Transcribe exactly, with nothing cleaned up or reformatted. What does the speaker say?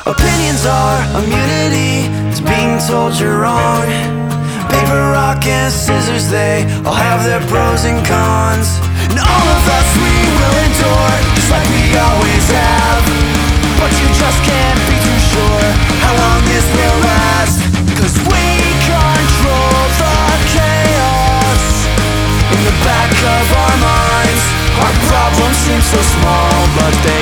Opinions are immunity to being told you're wrong. Paper, rock, and scissors, they all have their pros and cons. And all of us, we will endure, just like we always have. But you just can't be too sure how long this will last. Cause we control the chaos in the back of our minds. Our problems seem so small, but they